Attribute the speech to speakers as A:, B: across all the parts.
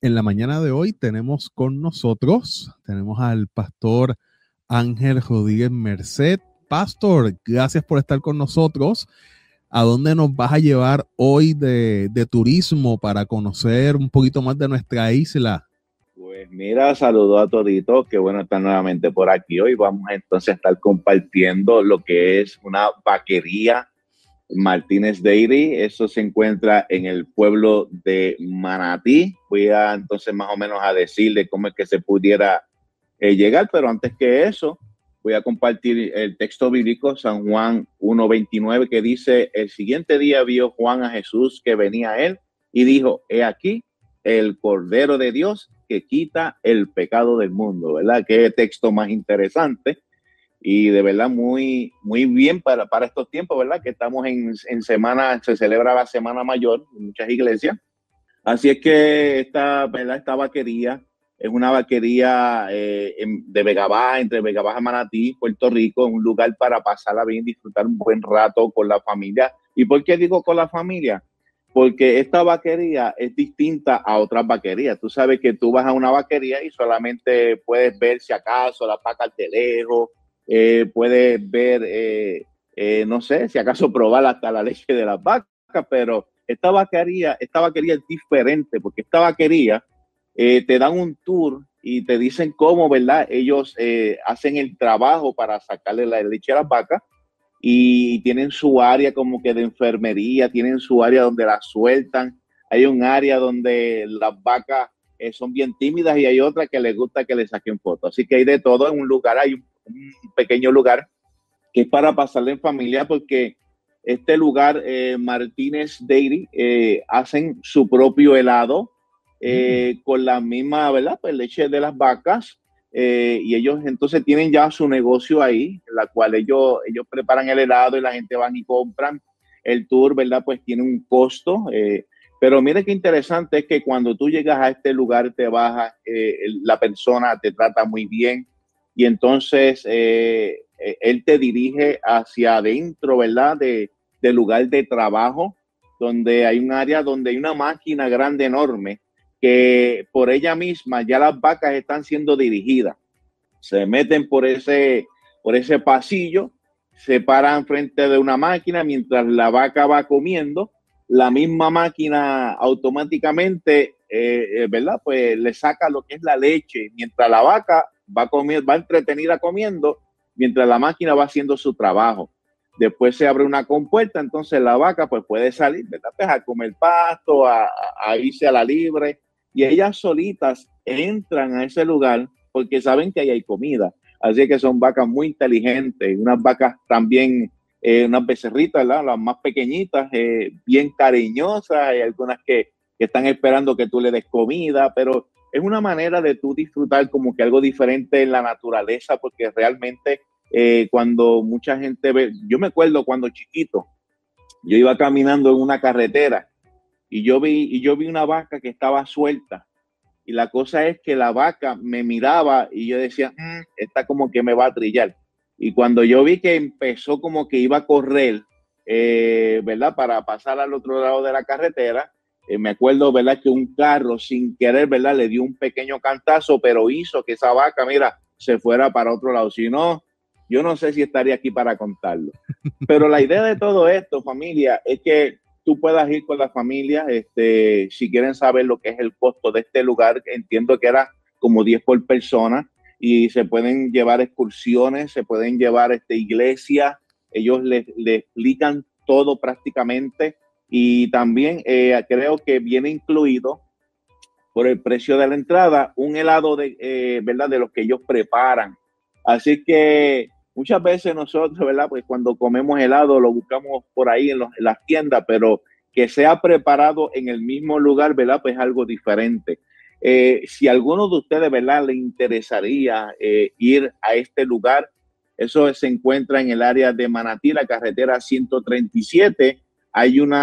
A: en la mañana de hoy tenemos al pastor Ángel Rodríguez Merced. Pastor, gracias por estar con nosotros. ¿A dónde nos vas a llevar hoy de turismo para conocer un poquito más de nuestra isla?
B: Pues mira, saludo a toditos, qué bueno estar nuevamente por aquí. Hoy vamos entonces a estar compartiendo lo que es una vaquería Martínez Dairy. Eso se encuentra en el pueblo de Manatí. Voy a entonces más o menos a decirle cómo es que se pudiera llegar, pero antes que eso, voy a compartir el texto bíblico, San Juan 1:29, que dice: el siguiente día vio Juan a Jesús que venía a él y dijo: he aquí el Cordero de Dios que quita el pecado del mundo, ¿verdad? Qué texto más interesante y de verdad muy, muy bien para estos tiempos, ¿verdad? Que estamos en semana, se celebra la Semana Mayor en muchas iglesias. Así es que esta vaquería es una vaquería de Vega Baja, entre Vega Baja y Manatí, Puerto Rico, un lugar para pasarla bien, disfrutar un buen rato con la familia. ¿Y por qué digo con la familia? Porque esta vaquería es distinta a otras vaquerías. Tú sabes que tú vas a una vaquería y solamente puedes ver si acaso las vacas de lejos, puedes ver, no sé, si acaso probar hasta la leche de las vacas, pero esta vaquería es diferente, porque esta vaquería te dan un tour y te dicen cómo, ¿verdad? Ellos hacen el trabajo para sacarle la leche a las vacas, y tienen su área como que de enfermería, tienen su área donde las sueltan, hay un área donde las vacas son bien tímidas y hay otra que les gusta que le saquen fotos. Así que hay de todo en un lugar, hay un pequeño lugar que es para pasarle en familia, porque este lugar, Martínez Dairy, hacen su propio helado con la misma, ¿verdad? Pues leche de las vacas. Y ellos entonces tienen ya su negocio ahí, en la cual ellos preparan el helado y la gente van y compran. El tour, ¿verdad? Pues tiene un costo. Pero mire qué interesante es que cuando tú llegas a este lugar, te bajas, la persona te trata muy bien y entonces él te dirige hacia adentro, ¿verdad? Del lugar de trabajo, donde hay un área donde hay una máquina grande, enorme, que por ella misma ya las vacas están siendo dirigidas. Se meten por ese pasillo, se paran frente de una máquina mientras la vaca va comiendo. La misma máquina automáticamente, ¿verdad? Pues le saca lo que es la leche, mientras la vaca va entretenida comiendo, mientras la máquina va haciendo su trabajo. Después se abre una compuerta, entonces la vaca pues puede salir, ¿verdad? Pues a comer pasto, a irse a la libre, y ellas solitas entran a ese lugar porque saben que ahí hay comida. Así que son vacas muy inteligentes, unas vacas también, unas becerritas, ¿verdad? Las más pequeñitas, bien cariñosas, hay algunas que están esperando que tú le des comida, pero es una manera de tú disfrutar como que algo diferente en la naturaleza, porque realmente cuando mucha gente ve, yo me acuerdo cuando chiquito, yo iba caminando en una carretera y yo vi una vaca que estaba suelta. Y la cosa es que la vaca me miraba y yo decía, esta como que me va a trillar. Y cuando yo vi que empezó como que iba a correr, ¿verdad? Para pasar al otro lado de la carretera, me acuerdo, ¿verdad? Que un carro sin querer, ¿verdad? Le dio un pequeño cantazo, pero hizo que esa vaca, mira, se fuera para otro lado. Si no, yo no sé si estaría aquí para contarlo. Pero la idea de todo esto, familia, es que tú puedas ir con la familia. Si quieren saber lo que es el costo de este lugar, entiendo que era como 10 por persona, y se pueden llevar excursiones, se pueden llevar iglesias, ellos le explican todo prácticamente, y también creo que viene incluido por el precio de la entrada un helado ¿verdad? De los que ellos preparan. Así que muchas veces nosotros, ¿verdad? Pues cuando comemos helado lo buscamos por ahí en las tiendas, pero que sea preparado en el mismo lugar, ¿verdad? Pues algo diferente. Si a alguno de ustedes, ¿verdad? Le interesaría ir a este lugar, eso se encuentra en el área de Manatí, la carretera 137. Hay un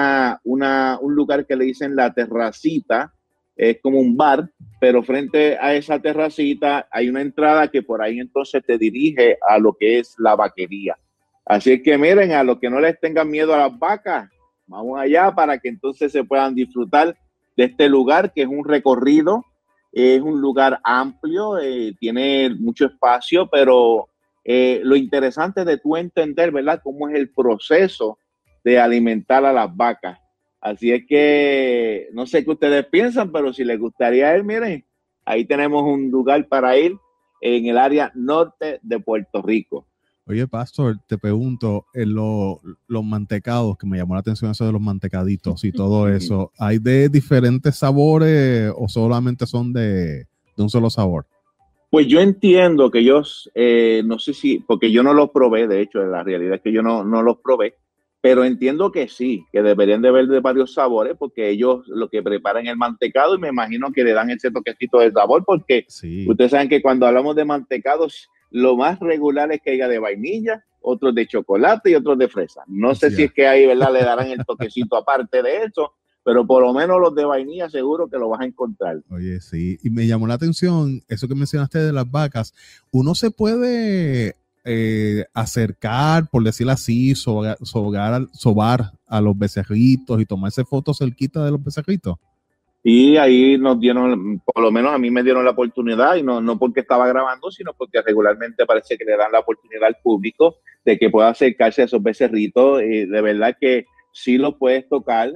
B: lugar que le dicen La Terracita, es como un bar, pero frente a esa terracita hay una entrada que por ahí entonces te dirige a lo que es la vaquería. Así que miren, a los que no les tengan miedo a las vacas, vamos allá para que entonces se puedan disfrutar de este lugar, que es un recorrido Es un lugar amplio, tiene mucho espacio, pero lo interesante de tú entender, ¿verdad?, cómo es el proceso de alimentar a las vacas. Así es que no sé qué ustedes piensan, pero si les gustaría ir, miren, ahí tenemos un lugar para ir en el área norte de Puerto Rico.
A: Oye, Pastor, te pregunto, los mantecados, que me llamó la atención eso de los mantecaditos y todo eso, ¿hay de diferentes sabores o solamente son de un solo sabor?
B: Pues yo entiendo que ellos, no sé si, porque yo no los probé, de hecho, la realidad es que yo no los probé, pero entiendo que sí, que deberían de haber de varios sabores, porque ellos lo que preparan el mantecado y me imagino que le dan ese toquecito de sabor, porque
A: sí,
B: ustedes saben que cuando hablamos de mantecados, lo más regular es que haya de vainilla, otros de chocolate y otros de fresa. No sé si es que ahí, ¿verdad?, le darán el toquecito aparte de eso, pero por lo menos los de vainilla seguro que lo vas a encontrar.
A: Oye, sí, y me llamó la atención eso que mencionaste de las vacas. Uno se puede acercar, por decirlo así, sobar a los becerritos y tomarse fotos cerquita de los becerritos.
B: Y ahí nos dieron, por lo menos a mí me dieron la oportunidad, y no porque estaba grabando, sino porque regularmente parece que le dan la oportunidad al público de que pueda acercarse a esos becerritos. De verdad que sí los puedes tocar.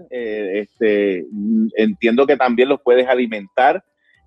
B: Entiendo que también los puedes alimentar.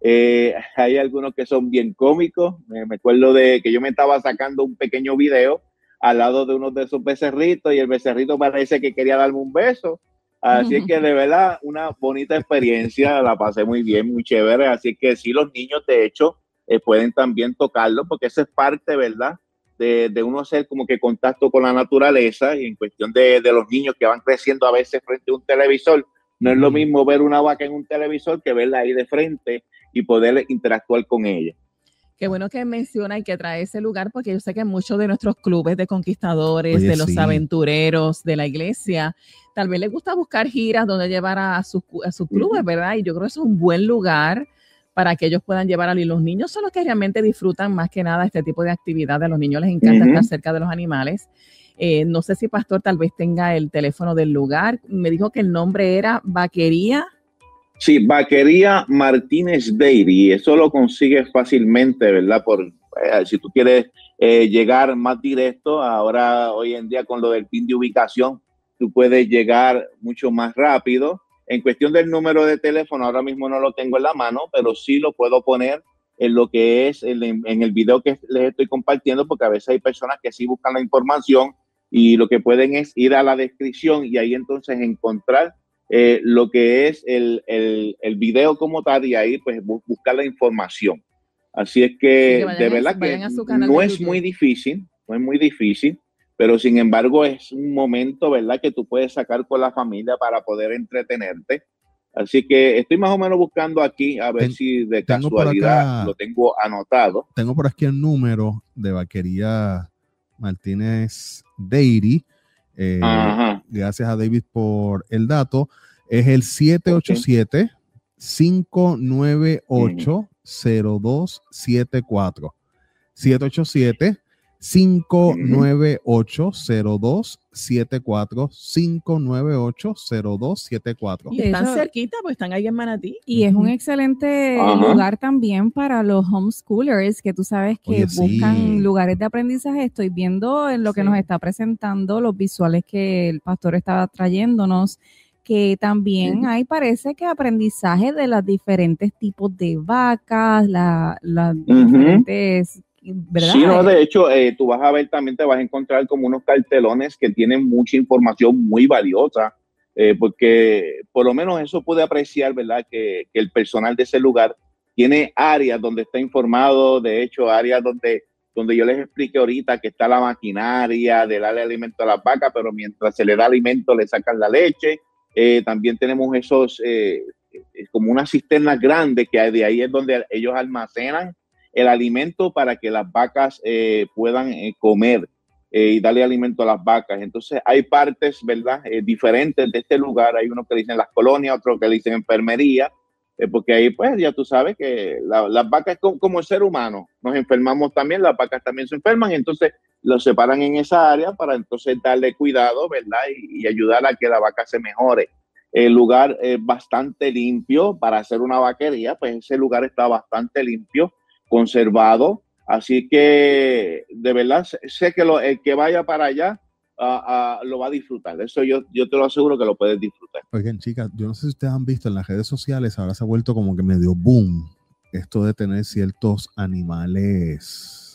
B: Hay algunos que son bien cómicos. Me acuerdo de que yo me estaba sacando un pequeño video al lado de uno de esos becerritos y el becerrito parece que quería darme un beso. Así es que de verdad una bonita experiencia, la pasé muy bien, muy chévere. Así que sí, los niños de hecho pueden también tocarlo, porque eso es parte, ¿verdad?, de uno hacer como que contacto con la naturaleza. Y en cuestión de los niños que van creciendo a veces frente a un televisor, no es lo mismo ver una vaca en un televisor que verla ahí de frente y poder interactuar con ella.
C: Qué bueno que menciona y que trae ese lugar, porque yo sé que muchos de nuestros clubes de conquistadores,
A: Oye,
C: de los
A: sí,
C: aventureros, de la iglesia, tal vez les gusta buscar giras donde llevar a sus clubes, ¿verdad? Y yo creo que es un buen lugar para que ellos puedan llevar a los niños. Son los que realmente disfrutan más que nada este tipo de actividades. A los niños les encanta estar cerca de los animales. No sé si Pastor tal vez tenga el teléfono del lugar. Me dijo que el nombre era Vaquería.
B: Sí, Vaquería Martínez Dairy. Eso lo consigues fácilmente, ¿verdad? Si tú quieres llegar más directo, ahora hoy en día con lo del pin de ubicación, tú puedes llegar mucho más rápido. En cuestión del número de teléfono, ahora mismo no lo tengo en la mano, pero sí lo puedo poner en lo que es en el video que les estoy compartiendo, porque a veces hay personas que sí buscan la información y lo que pueden es ir a la descripción y ahí entonces encontrar lo que es el video como tal, y ahí pues buscar la información. Así es que de verdad que no es muy difícil, no es muy difícil, pero sin embargo es un momento, ¿verdad?, que tú puedes sacar con la familia para poder entretenerte. Así que estoy más o menos buscando aquí a ver si de casualidad lo tengo anotado.
A: Tengo por aquí el número de Vaquería Martínez Dairy. Gracias a David por el dato. Es el 787-598-0274. 787-598-0274. 598-0274.
C: Y están cerquita, pues están ahí en Manatí.
D: Y es un excelente lugar también para los homeschoolers, que tú sabes que buscan lugares de aprendizaje. Estoy viendo en lo que nos está presentando los visuales que el pastor estaba trayéndonos, que también hay, parece que aprendizaje de los diferentes tipos de vacas, las diferentes, ¿verdad?
B: Sí, no, de hecho, tú vas a ver, también te vas a encontrar como unos cartelones que tienen mucha información muy valiosa, porque por lo menos eso pude apreciar, ¿verdad?, que el personal de ese lugar tiene áreas donde está informado. De hecho, áreas donde yo les expliqué ahorita que está la maquinaria de darle alimento a las vacas, pero mientras se le da alimento le sacan la leche. También tenemos esos como unas cisternas grandes, que de ahí es donde ellos almacenan el alimento para que las vacas puedan comer y darle alimento a las vacas. Entonces hay partes, ¿verdad?, diferentes de este lugar. Hay unos que dicen las colonias, otros que dicen enfermería, porque ahí pues ya tú sabes que las vacas como el ser humano, nos enfermamos también, las vacas también se enferman, entonces los separan en esa área para entonces darle cuidado, ¿verdad?, y ayudar a que la vaca se mejore. El lugar es bastante limpio para hacer una vaquería, pues ese lugar está bastante limpio, conservado. Así que de verdad sé que el que vaya para allá lo va a disfrutar. Eso yo te lo aseguro que lo puedes disfrutar.
A: Oigan, chicas, yo no sé si ustedes han visto en las redes sociales, ahora se ha vuelto como que medio boom esto de tener ciertos animales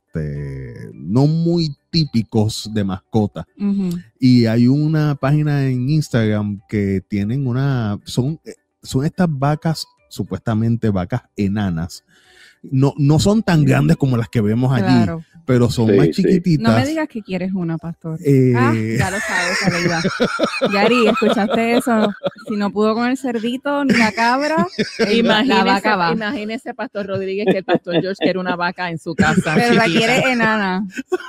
A: no muy típicos de mascota. Uh-huh. Y hay una página en Instagram que tienen son estas vacas, supuestamente vacas enanas. No son tan grandes como las que vemos allí, claro, pero son más chiquititas.
D: No me digas que quieres una, pastor. Ya lo sabes, Aleida. Yari, ¿escuchaste eso? Si no pudo con el cerdito ni la cabra, la vaca va.
C: Imagínese, Pastor Rodríguez, que el Pastor George quiere una vaca en su casa.
D: Pero chiquita. La quiere enana.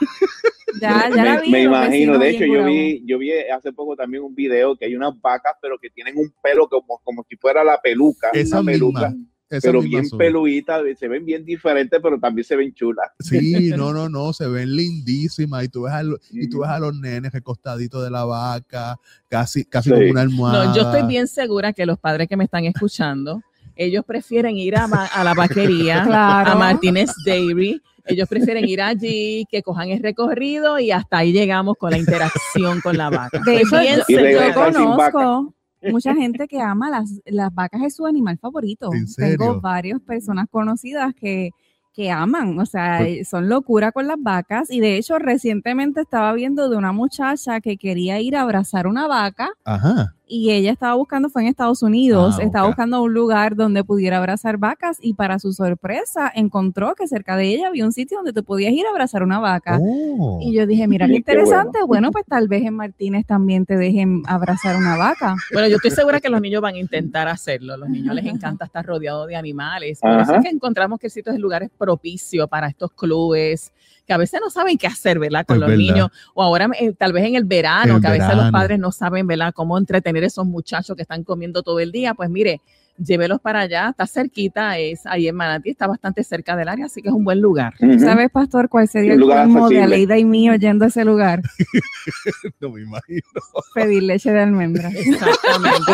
D: Ya la vi.
B: Me imagino, de hecho, yo vi hace poco también un video que hay unas vacas, pero que tienen un pelo como si fuera la peluca.
A: Esa
B: una peluca.
A: Esa
B: pero bien peluditas, se ven bien diferentes, pero también se ven chulas.
A: Sí, no, se ven lindísimas. Y tú ves a los nenes recostaditos de la vaca, casi como una almohada.
C: No, yo estoy bien segura que los padres que me están escuchando, ellos prefieren ir a la vaquería, claro, a Martínez Dairy. Ellos prefieren ir allí, que cojan el recorrido y hasta ahí llegamos con la interacción con la vaca.
D: De hecho, yo conozco mucha gente que ama las vacas, es su animal favorito. Tengo varias personas conocidas que aman, o sea, son locura con las vacas. Y de hecho, recientemente estaba viendo de una muchacha que quería ir a abrazar una vaca. Ajá. Y ella estaba buscando, fue en Estados Unidos, estaba buscando un lugar donde pudiera abrazar vacas y para su sorpresa encontró que cerca de ella había un sitio donde tú podías ir a abrazar una vaca. Y yo dije, mira qué interesante, bueno, pues tal vez en Martínez también te dejen abrazar una vaca.
C: Bueno, yo estoy segura que los niños van a intentar hacerlo, los niños les encanta estar rodeados de animales, por eso es que encontramos que el sitio es lugares propicios para estos clubes, que a veces no saben qué hacer, ¿verdad? Con los niños, o ahora tal vez en el verano, que a veces los padres no saben, ¿verdad?, cómo entretener a esos muchachos que están comiendo todo el día. Pues mire, llévelos para allá, está cerquita, es ahí en Manatí, está bastante cerca del área, así que es un buen lugar.
D: ¿Sabes, pastor, cuál sería el colmo de Aleida y mío yendo a ese lugar?
A: No me imagino.
D: Pedir leche de almendra.
C: Exactamente.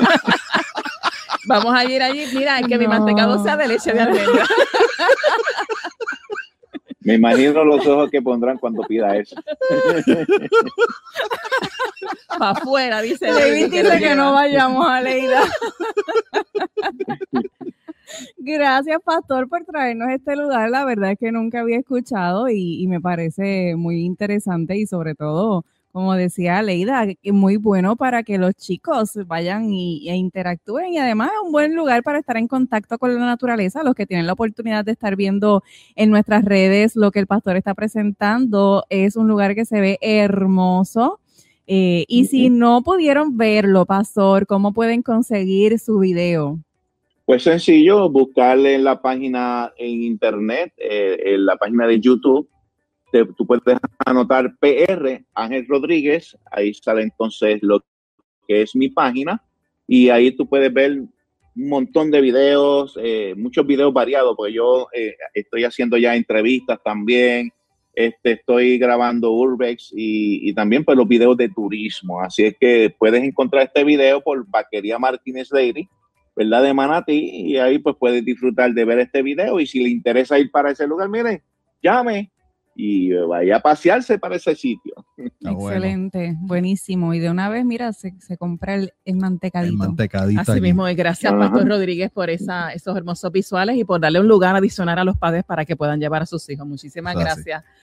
C: Vamos a ir allí, mira, que mi mantecado sea de leche de almendra.
B: Me imagino los ojos que pondrán cuando pida eso.
C: Para afuera, dice
D: David. Dice que no vayamos, Aleida. Gracias, pastor, por traernos este lugar. La verdad es que nunca había escuchado y me parece muy interesante y sobre todo, como decía Aleida, muy bueno para que los chicos vayan e interactúen y además es un buen lugar para estar en contacto con la naturaleza. Los que tienen la oportunidad de estar viendo en nuestras redes lo que el pastor está presentando, es un lugar que se ve hermoso. Y si no pudieron verlo, pastor, ¿cómo pueden conseguir su video?
B: Pues sencillo, buscarle en la página en internet, en la página de YouTube. Tú puedes anotar PR Ángel Rodríguez, ahí sale entonces lo que es mi página y ahí tú puedes ver un montón de videos, muchos videos variados, porque yo estoy haciendo ya entrevistas también, estoy grabando Urbex y también pues los videos de turismo, así es que puedes encontrar este video por Vaquería Martínez Dairy, ¿verdad?, de Manatí, y ahí pues puedes disfrutar de ver este video y si le interesa ir para ese lugar, miren, llame y vaya a pasearse para ese sitio.
D: Excelente, buenísimo. Y de una vez, mira, se compra el mantecadito.
C: Así mismo, y gracias, Pastor Rodríguez, por esos hermosos visuales y por darle un lugar adicional a los padres para que puedan llevar a sus hijos. Muchísimas gracias.